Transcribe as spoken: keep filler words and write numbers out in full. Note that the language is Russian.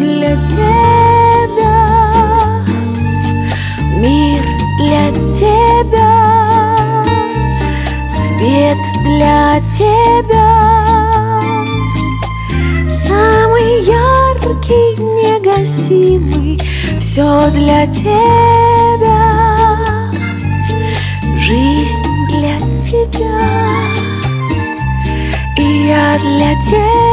для тебя, мир для тебя, свет для тебя, самый яркий, негасимый, все для тебя, жизнь для тебя, и я для тебя.